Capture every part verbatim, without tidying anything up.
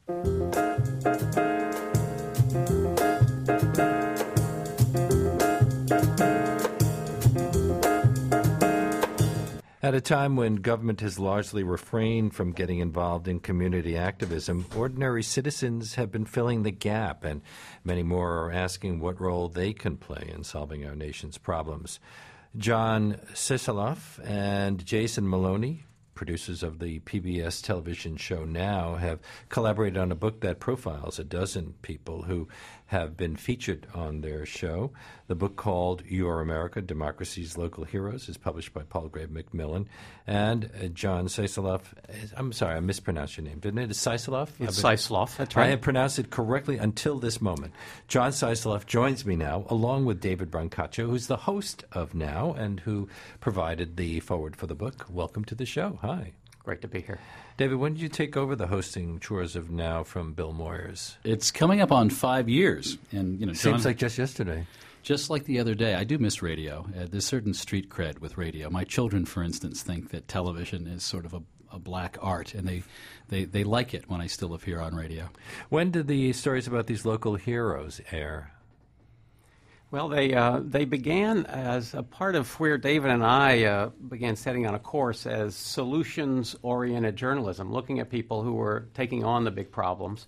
At a time when government has largely refrained from getting involved in community activism, ordinary citizens have been filling the gap, and many more are asking what role they can play in solving our nation's problems. John Sisoloff and Jason Maloney, producers of the P B S television show Now, have collaborated on a book that profiles a dozen people who have been featured on their show. The book, called Your America, Democracy's Local Heroes, is published by Palgrave Macmillan. And uh, John Sisoloff, I'm sorry, I mispronounced your name, didn't it? It's Sisoloff? It's Sisoloff, that's right. I have pronounced it correctly until this moment. John Sisoloff joins me now, along with David Brancaccio, who's the host of Now and who provided the foreword for the book. Welcome to the show. Hi. Great to be here. David, when did you take over the hosting chores of Now from Bill Moyers? It's coming up on five years. And you know, John, seems like just yesterday. Just like the other day. I do miss radio. Uh, there's certain street cred with radio. My children, for instance, think that television is sort of a, a black art, and they, they, they like it when I still appear on radio. When did the stories about these local heroes air? Well, they uh, they began as a part of where David and I uh, began setting on a course as solutions-oriented journalism, looking at people who were taking on the big problems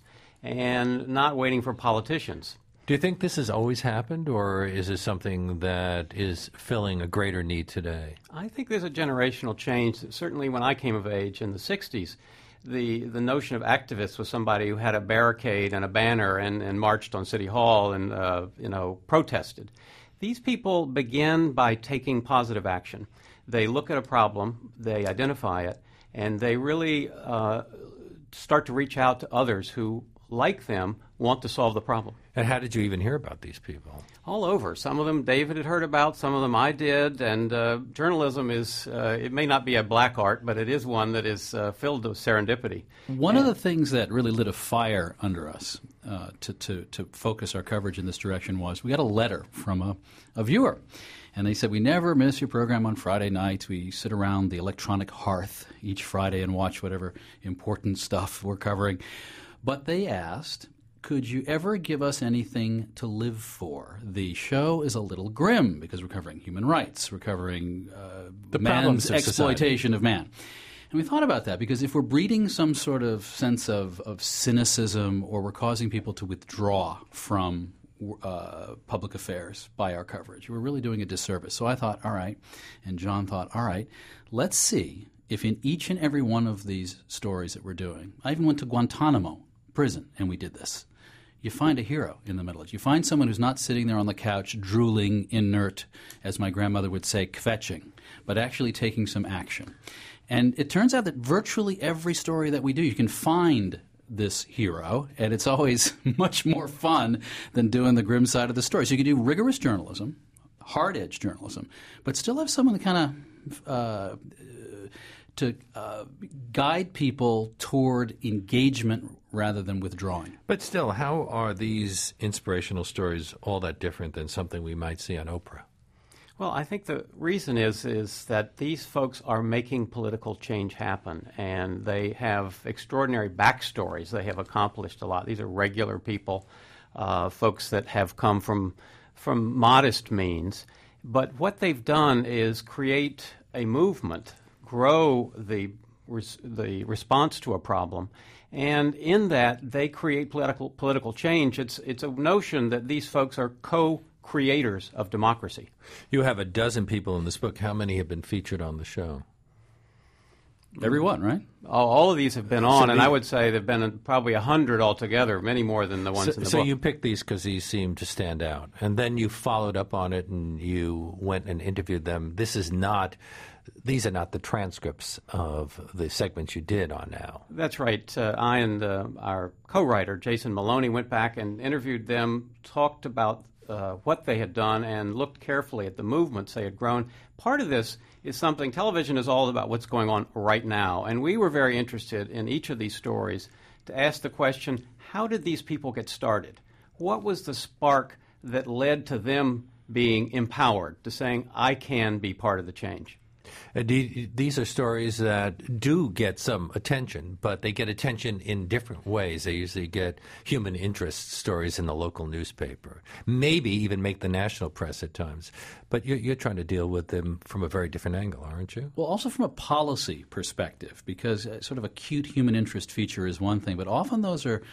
and not waiting for politicians. Do you think this has always happened, or is this something that is filling a greater need today? I think there's a generational change. Certainly when I came of age in the sixties, the, the notion of activist was somebody who had a barricade and a banner and, and marched on City Hall and uh, you know protested. These people begin by taking positive action. They look at a problem, they identify it, and they really uh, start to reach out to others who, like them, want to solve the problem. And how did you even hear about these people? All over. Some of them David had heard about, some of them I did, and uh, journalism is, uh, it may not be a black art, but it is one that is uh, filled with serendipity. One and of the things that really lit a fire under us uh, to, to, to focus our coverage in this direction was we got a letter from a, a viewer. And they said, we never miss your program on Friday nights. We sit around the electronic hearth each Friday and watch whatever important stuff we're covering. But they asked, could you ever give us anything to live for? The show is a little grim because we're covering human rights. We're covering uh, the man's of exploitation society. of man. And we thought about that because if we're breeding some sort of sense of, of cynicism, or we're causing people to withdraw from uh, public affairs by our coverage, we're really doing a disservice. So I thought, all right, and John thought, all right, let's see if in each and every one of these stories that we're doing, I even went to Guantanamo prison and we did this. You find a hero in the middle of it. You find someone who's not sitting there on the couch drooling, inert, as my grandmother would say, kvetching, but actually taking some action. And it turns out that virtually every story that we do, you can find this hero, and it's always much more fun than doing the grim side of the story. So you can do rigorous journalism, hard-edge journalism, but still have someone that kind of uh, to uh, guide people toward engagement rather than withdrawing. But still, how are these inspirational stories all that different than something we might see on Oprah? Well, I think the reason is is that these folks are making political change happen, and they have extraordinary backstories. They have accomplished a lot. These are regular people, uh, folks that have come from from modest means. But what they've done is create a movement, grow the res- the response to a problem, and in that they create political political change. It's it's a notion that these folks are co-creators of democracy. You have a dozen people in this book. How many have been featured on the show? Everyone, right? All, all of these have been on, So and the- I would say there have been a hundred altogether, many more than the ones So, in the so book. you picked these because these seemed to stand out, and then you followed up on it, and you went and interviewed them. This is not; these are not the transcripts of the segments you did on Now. That's right. Uh, I and uh, our co-writer, Jason Maloney, went back and interviewed them, talked about uh, what they had done, and looked carefully at the movements they had grown. Part of this is something, television is all about what's going on right now, and we were very interested in each of these stories to ask the question, how did these people get started? What was the spark that led to them being empowered, to saying, I can be part of the change? Uh, do- these are stories that do get some attention, but they get attention in different ways. They usually get human interest stories in the local newspaper, maybe even make the national press at times. But you're, you're trying to deal with them from a very different angle, aren't you? Well, also from a policy perspective, because uh, sort of acute human interest feature is one thing, but often those are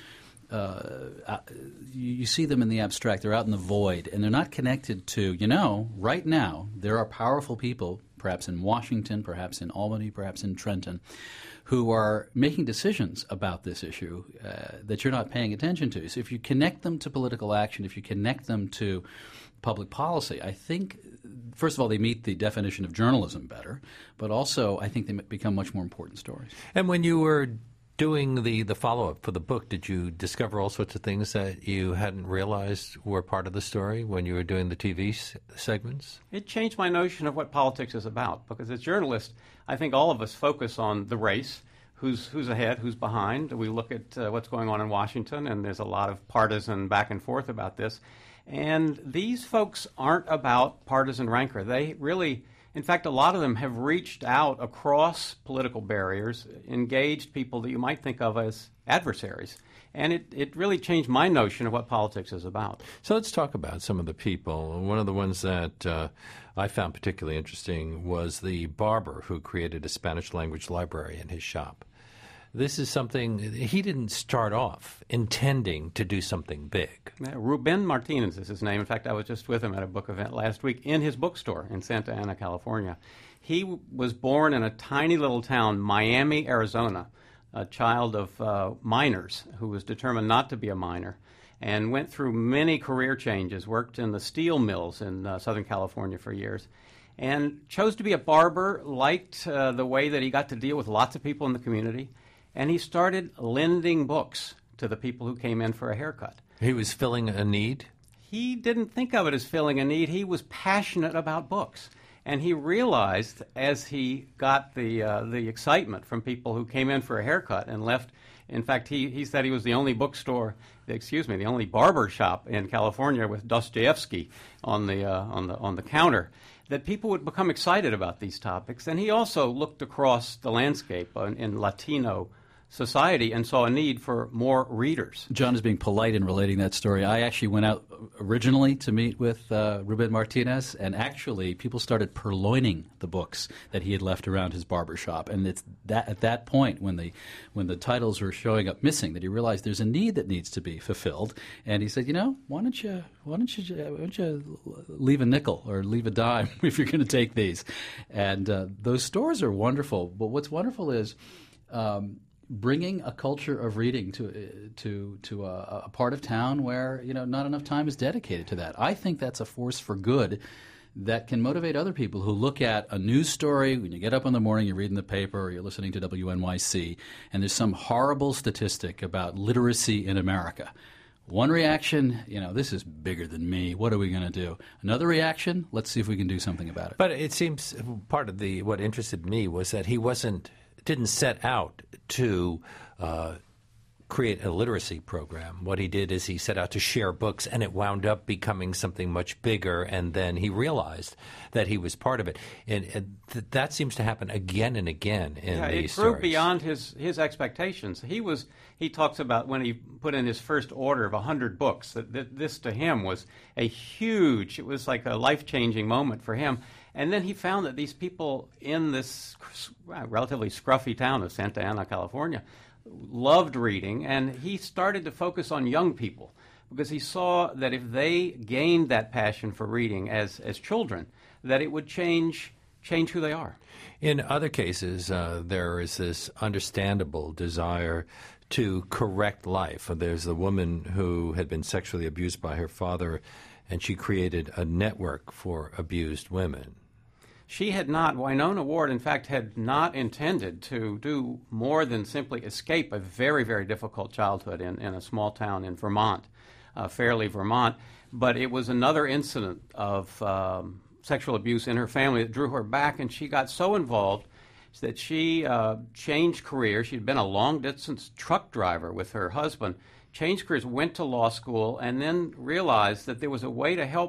Uh, uh, you, you see them in the abstract. They're out in the void, and they're not connected to, you know, right now there are powerful people, perhaps in Washington, perhaps in Albany, perhaps in Trenton, who are making decisions about this issue uh, that you're not paying attention to. So if you connect them to political action, if you connect them to public policy, I think, first of all, they meet the definition of journalism better, but also I think they become much more important stories. And when you were doing the, the follow-up for the book, did you discover all sorts of things that you hadn't realized were part of the story when you were doing the T V s- segments? It changed my notion of what politics is about, because as journalists, I think all of us focus on the race, who's who's ahead, who's behind. We look at uh, what's going on in Washington, and there's a lot of partisan back and forth about this. And these folks aren't about partisan rancor. They really... In fact, a lot of them have reached out across political barriers, engaged people that you might think of as adversaries. And it, it really changed my notion of what politics is about. So let's talk about some of the people. One of the ones that uh, I found particularly interesting was the barber who created a Spanish language library in his shop. This is something, he didn't start off intending to do something big. Yeah, Ruben Martinez is his name. In fact, I was just with him at a book event last week in his bookstore in Santa Ana, California. He w- was born in a tiny little town, Miami, Arizona, a child of uh, miners who was determined not to be a miner, and went through many career changes, worked in the steel mills in uh, Southern California for years, and chose to be a barber, liked uh, the way that he got to deal with lots of people in the community. And he started lending books to the people who came in for a haircut. He was filling a need? He didn't think of it as filling a need. He was passionate about books. And he realized as he got the uh, the excitement from people who came in for a haircut and left. In fact, he, he said he was the only bookstore, excuse me, the only barber shop in California with Dostoevsky on the uh, on the on the counter, that people would become excited about these topics. And he also looked across the landscape in, in Latino society and saw a need for more readers. John is being polite in relating that story. I actually went out originally to meet with uh, Ruben Martinez, and actually people started purloining the books that he had left around his barber shop. And it's that at that point when the when the titles were showing up missing that he realized there's a need that needs to be fulfilled. And he said, you know, why don't you why don't you why don't you leave a nickel or leave a dime if you're going to take these? And uh, those stores are wonderful. But what's wonderful is Um, bringing a culture of reading to to to a, a part of town where, you know, not enough time is dedicated to that. I think that's a force for good that can motivate other people who look at a news story when you get up in the morning, you're reading the paper, or you're listening to W N Y C, and there's some horrible statistic about literacy in America. One reaction, you know, this is bigger than me. What are we going to do? Another reaction, let's see if we can do something about it. But it seems part of the what interested me was that he wasn't didn't set out to uh, create a literacy program. What he did is he set out to share books, and it wound up becoming something much bigger, and then he realized that he was part of it. And, and th- that seems to happen again and again in yeah, these it grew stories. beyond his, his expectations. He was he talks about when he put in his first order of one hundred books, that, that this to him was a huge, it was like a life-changing moment for him. And then he found that these people in this relatively scruffy town of Santa Ana, California, loved reading, and he started to focus on young people because he saw that if they gained that passion for reading as, as children, that it would change change who they are. In other cases, uh, there is this understandable desire to correct life. There's the woman who had been sexually abused by her father, and she created a network for abused women. She had not, Winona Ward, in fact, had not intended to do more than simply escape a very, very difficult childhood in, in a small town in Vermont, uh, Fairleigh, Vermont. But it was another incident of um, sexual abuse in her family that drew her back, and she got so involved that she uh, changed careers. She'd been a long-distance truck driver with her husband, changed careers, went to law school, and then realized that there was a way to help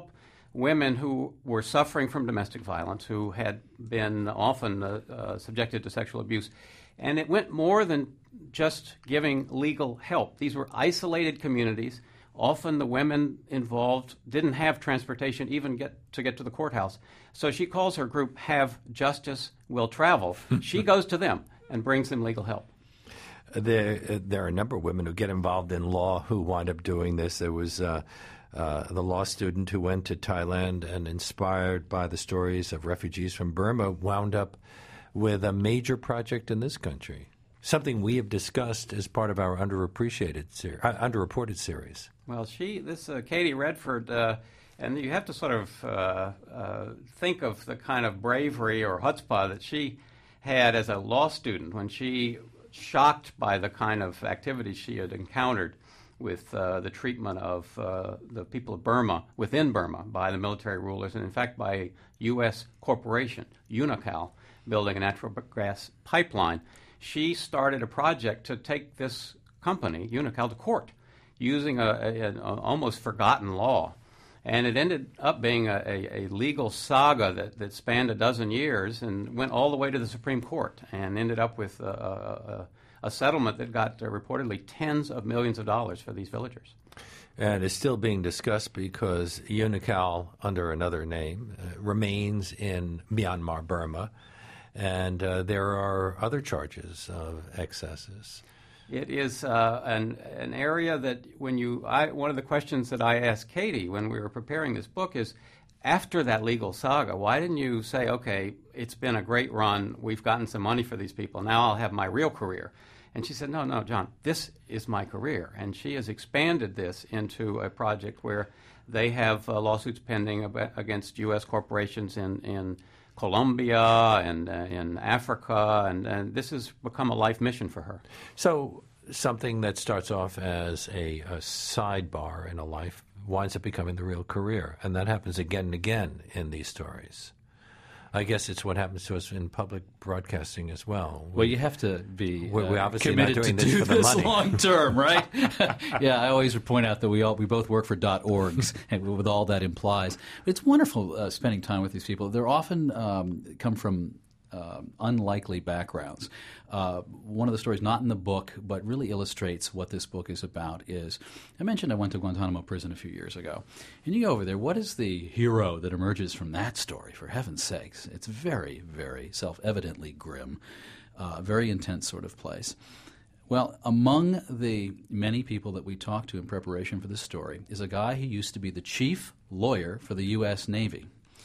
women who were suffering from domestic violence, who had been often uh, uh, subjected to sexual abuse. And it went more than just giving legal help. These were isolated communities. Often the women involved didn't have transportation even get to get to the courthouse. So she calls her group Have Justice Will Travel. She goes to them and brings them legal help. There, there are a number of women who get involved in law who wind up doing this. There was uh, uh, the law student who went to Thailand and, inspired by the stories of refugees from Burma, wound up with a major project in this country, something we have discussed as part of our underappreciated ser- uh, underreported series. Well, she, this uh, Katie Redford, uh, and you have to sort of uh, uh, think of the kind of bravery or chutzpah that she had as a law student when she, shocked by the kind of activities she had encountered with uh, the treatment of uh, the people of Burma, within Burma, by the military rulers, and in fact by a U S corporation, Unocal, building a natural gas pipeline. She started a project to take this company, Unocal, to court using a, a, an almost forgotten law. And it ended up being a, a, a legal saga that, that spanned a dozen years and went all the way to the Supreme Court and ended up with a, a, a settlement that got uh, reportedly tens of millions of dollars for these villagers. And is still being discussed because Unocal, under another name, uh, remains in Myanmar, Burma, and uh, there are other charges of excesses. It is uh, an an area that when you I, one of the questions that I asked Katie when we were preparing this book is, after that legal saga, why didn't you say, okay, it's been a great run, we've gotten some money for these people, now I'll have my real career? And she said, no, no, John, this is my career. And she has expanded this into a project where they have uh, lawsuits pending ab- against U S corporations in, in Colombia and uh, in Africa, and, and this has become a life mission for her. So something that starts off as a, a sidebar in a life winds up becoming the real career, and that happens again and again in these stories. I guess it's what happens to us in public broadcasting as well. Well, you have to be we, we're uh, obviously committed not doing to this do for the this money. long term, right? Yeah, I always would point out that we all we both work for .orgs, and with all that implies. But it's wonderful uh, spending time with these people. They're often um, come from um, unlikely backgrounds. Uh, one of the stories, not in the book, but really illustrates what this book is about is, I mentioned I went to Guantanamo prison a few years ago. And you go over there, what is the hero that emerges from that story, for heaven's sakes? It's very, very self-evidently grim, uh, very intense sort of place. Well, among the many people that we talked to in preparation for this story is a guy who used to be the chief lawyer for the U S Navy.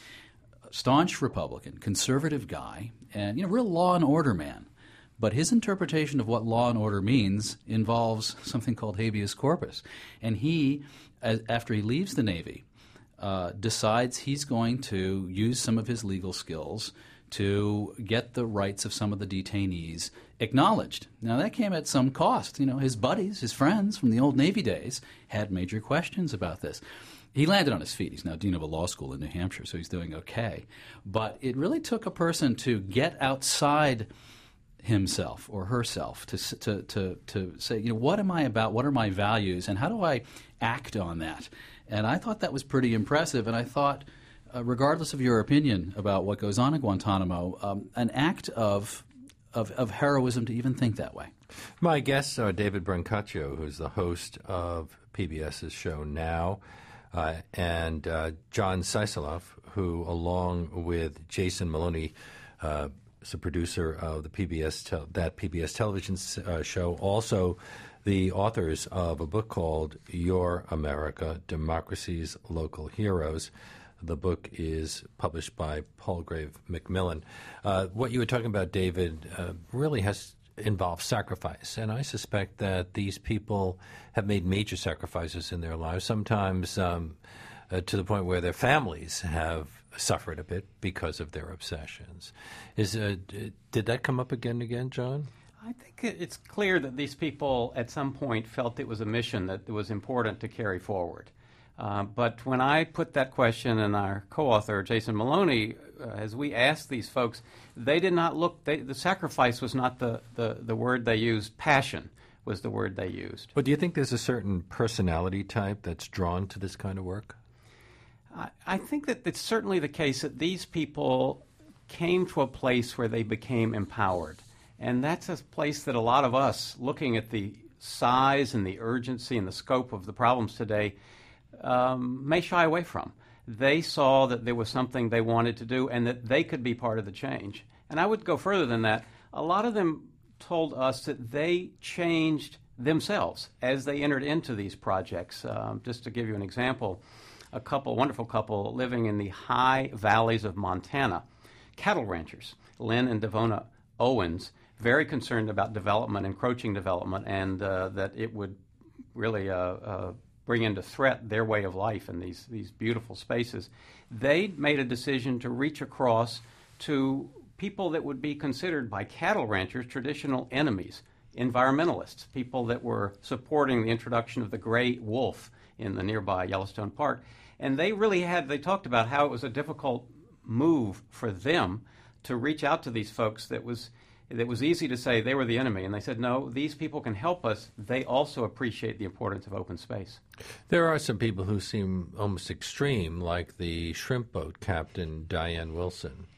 Staunch Republican, conservative guy, and you know, real law and order man. But his interpretation of what law and order means involves something called habeas corpus. And he, as, after he leaves the Navy, uh, decides he's going to use some of his legal skills to get the rights of some of the detainees acknowledged. Now, that came at some cost. You know, his buddies, his friends from the old Navy days had major questions about this. He landed on his feet. He's now dean of a law school in New Hampshire, so he's doing okay. But it really took a person to get outside himself or herself to to to to say, you know, what am I about? What are my values? And how do I act on that? And I thought that was pretty impressive. And I thought, uh, regardless of your opinion about what goes on in Guantanamo, um, an act of, of of heroism to even think that way. My guests are David Brancaccio, who's the host of PBS's show Now, uh, and uh, John Seiseloff, who, along with Jason Maloney, uh, is a producer of the P B S tel- that P B S television uh, show, also the authors of a book called Your America, Democracy's Local Heroes. The book is published by Palgrave Macmillan. Uh, what you were talking about, David, uh, really has involved sacrifice, and I suspect that these people have made major sacrifices in their lives, sometimes um, uh, to the point where their families have suffered a bit because of their obsessions. Is uh, d- did that come up again and again, John? I think it's clear that these people at some point felt it was a mission that was important to carry forward. Uh, but when I put that question, and our co-author, Jason Maloney, uh, as we asked these folks, they did not look, they, the sacrifice was not the, the, the word they used. Passion was the word they used. But do you think there's a certain personality type that's drawn to this kind of work? I, I think that it's certainly the case that these people came to a place where they became empowered. And that's a place that a lot of us, looking at the size and the urgency and the scope of the problems today, um, may shy away from. They saw that there was something they wanted to do and that they could be part of the change. And I would go further than that. A lot of them told us that they changed themselves as they entered into these projects. Um, just to give you an example, a couple, wonderful couple living in the high valleys of Montana, cattle ranchers, Lynn and Devona Owens, very concerned about development, encroaching development, and uh, that it would really uh, uh, bring into threat their way of life in these, these beautiful spaces. They made a decision to reach across to people that would be considered by cattle ranchers traditional enemies, environmentalists, people that were supporting the introduction of the gray wolf in the nearby Yellowstone Park. And they really had, they talked about how it was a difficult move for them to reach out to these folks that was It was easy to say they were the enemy, and they said, no, these people can help us. They also appreciate the importance of open space. There are some people who seem almost extreme, like the shrimp boat captain, Diane Wilson.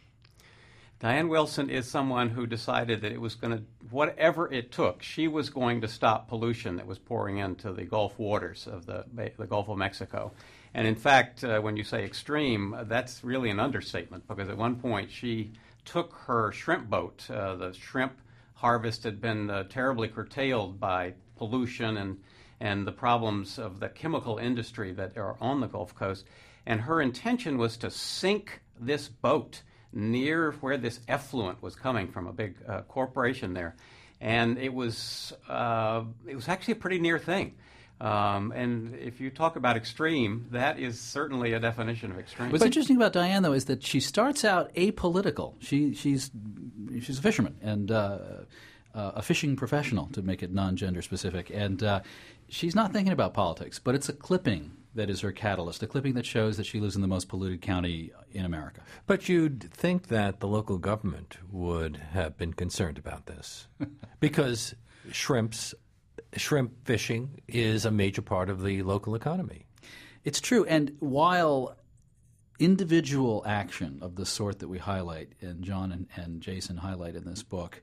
Diane Wilson is someone who decided that it was going to, whatever it took, she was going to stop pollution that was pouring into the Gulf waters of the, the Gulf of Mexico. And in fact, uh, when you say extreme, that's really an understatement, because at one point she took her shrimp boat. Uh, the shrimp harvest had been uh, terribly curtailed by pollution and, and the problems of the chemical industry that are on the Gulf Coast. And her intention was to sink this boat near where this effluent was coming from, a big uh, corporation there. And it was, uh, it was actually a pretty near thing. Um, and if you talk about extreme, that is certainly a definition of extreme. What's interesting about Diane, though, is that she starts out apolitical. She, she's, she's a fisherman and uh, uh, a fishing professional, to make it non-gender specific. And uh, she's not thinking about politics, but it's a clipping that is her catalyst, a clipping that shows that she lives in the most polluted county in America. But you'd think that the local government would have been concerned about this because shrimps Shrimp fishing is a major part of the local economy. It's true. And while individual action of the sort that we highlight, and John and, and Jason highlight in this book,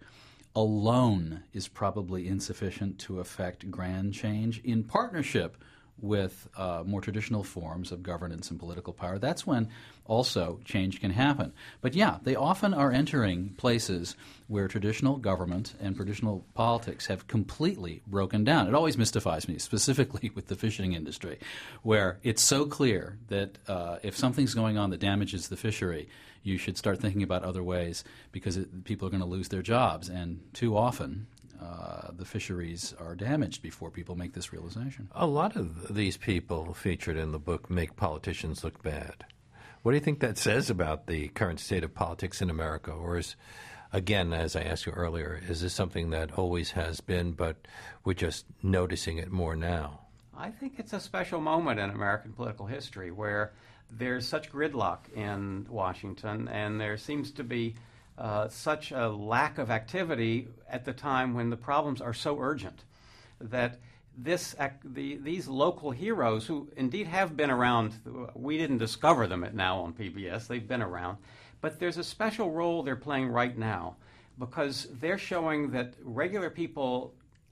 alone is probably insufficient to affect grand change, in partnership with uh, more traditional forms of governance and political power, that's when also change can happen. But yeah, they often are entering places where traditional government and traditional politics have completely broken down. It always mystifies me, specifically with the fishing industry, where it's so clear that uh, if something's going on that damages the fishery, you should start thinking about other ways because it, people are going to lose their jobs. And too often, Uh, the fisheries are damaged before people make this realization. A lot of these people featured in the book make politicians look bad. What do you think that says about the current state of politics in America? Or is, again, as I asked you earlier, is this something that always has been, but we're just noticing it more now? I think it's a special moment in American political history where there's such gridlock in Washington, and there seems to be Uh, such a lack of activity at the time when the problems are so urgent that this ac- the, these local heroes, who indeed have been around, we didn't discover them at Now on P B S, they've been around, but there's a special role they're playing right now because they're showing that regular people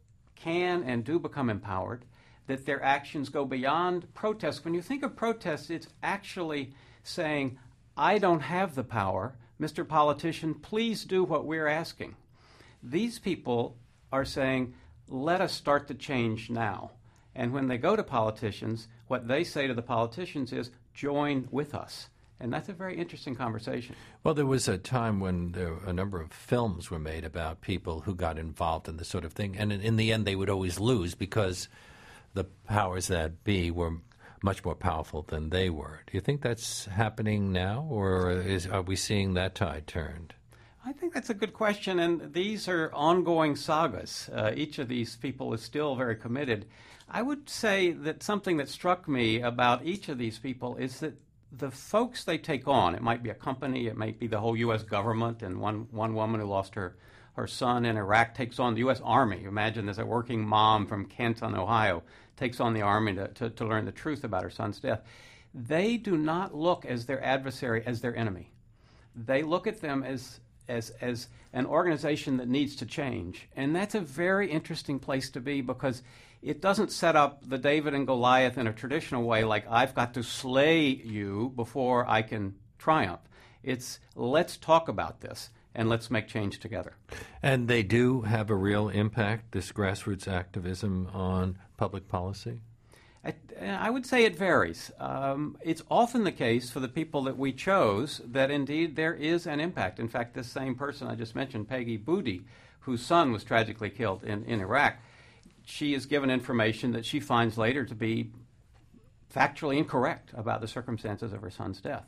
can and do become empowered, that their actions go beyond protest. When you think of protest, it's actually saying, I don't have the power, Mister Politician, please do what we're asking. These people are saying, let us start the change now. And when they go to politicians, what they say to the politicians is, join with us. And that's a very interesting conversation. Well, there was a time when there, a number of films were made about people who got involved in this sort of thing. And in, in the end, they would always lose because the powers that be were much more powerful than they were. Do you think that's happening now, or is, are we seeing that tide turned? I think that's a good question, and these are ongoing sagas. Uh, each of these people is still very committed. I would say that something that struck me about each of these people is that the folks they take on, it might be a company, it might be the whole U S government, and one, one woman who lost her, her son in Iraq takes on the U S Army. Imagine there's a working mom from Canton, Ohio, takes on the Army to, to, to learn the truth about her son's death. they do not look as their adversary, as their enemy. They look at them as as as an organization that needs to change. And that's a very interesting place to be, because it doesn't set up the David and Goliath in a traditional way, like I've got to slay you before I can triumph. It's let's talk about this and let's make change together. And they do have a real impact, this grassroots activism, on public policy? I, I would say it varies. Um, it's often the case for the people that we chose that indeed there is an impact. In fact, this same person I just mentioned, Peggy Boudi, whose son was tragically killed in, in Iraq, she is given information that she finds later to be factually incorrect about the circumstances of her son's death.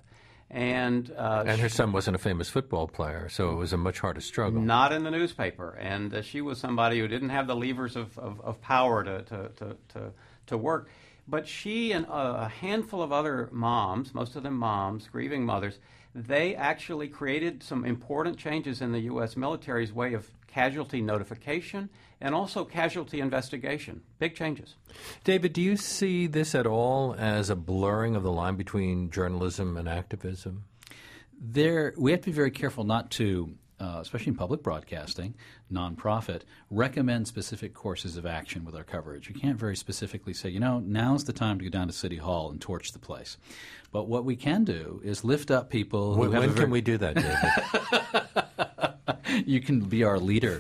And uh, and her she, son wasn't a famous football player, so it was a much harder struggle. Not in the newspaper. And uh, she was somebody who didn't have the levers of, of, of power to, to, to, to, to work. But she and a handful of other moms, most of them moms, grieving mothers, they actually created some important changes in the U S military's way of casualty notification and also casualty investigation. Big changes. David, do you see this at all as a blurring of the line between journalism and activism? There, we have to be very careful not to, uh, especially in public broadcasting, nonprofit, recommend specific courses of action with our coverage. We can't very specifically say, you know, now's the time to go down to City Hall and torch the place. But what we can do is lift up people who when, have when a very can we do that, David? You can be our leader,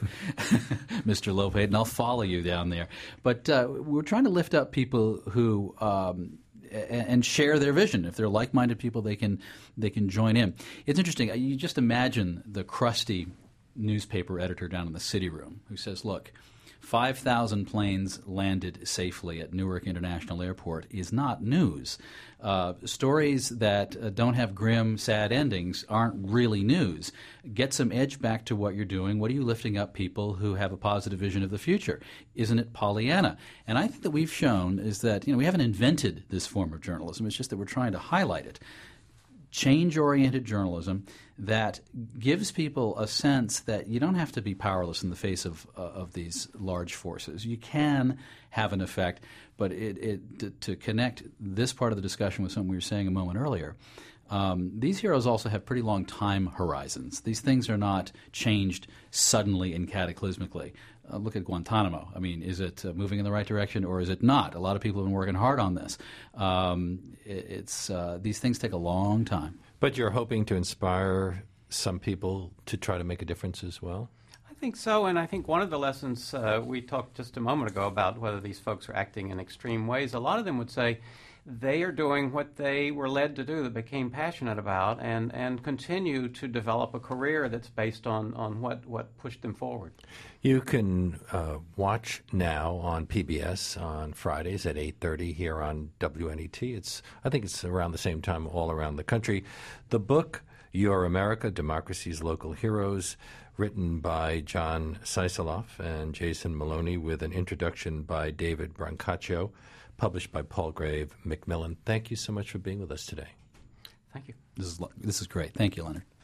Mister Lopate, and I'll follow you down there. But uh, we're trying to lift up people who um, a- and share their vision. If they're like-minded people, they can they can join in. It's interesting. You just imagine the crusty newspaper editor down in the city room who says, look, five thousand planes landed safely at Newark International Airport is not news. Uh, stories that uh, don't have grim, sad endings aren't really news. Get some edge back to what you're doing. What are you lifting up people who have a positive vision of the future? Isn't it Pollyanna? And I think that we've shown is that, you know, we haven't invented this form of journalism. It's just that we're trying to highlight it. Change-oriented journalism that gives people a sense that you don't have to be powerless in the face of uh, of these large forces. You can have an effect, but it, it to, to connect this part of the discussion with something we were saying a moment earlier, um, these heroes also have pretty long time horizons. These things are not changed suddenly and cataclysmically. Uh, look at Guantanamo. I mean, is it uh, moving in the right direction or is it not? A lot of people have been working hard on this. Um, it, it's uh, these things take a long time. But you're hoping to inspire some people to try to make a difference as well? I think so, and I think one of the lessons uh, we talked just a moment ago about whether these folks are acting in extreme ways, a lot of them would say they are doing what they were led to do, that became passionate about, and, and continue to develop a career that's based on, on what, what pushed them forward. You can uh, watch now on P B S on Fridays at eight thirty here on W N E T. It's I think it's around the same time all around the country. The book, Your America, Democracy's Local Heroes, written by John Seiseloff and Jason Maloney, with an introduction by David Brancaccio, published by Palgrave Macmillan. Thank you so much for being with us today. Thank you. This is this is great. Thank you, Leonard.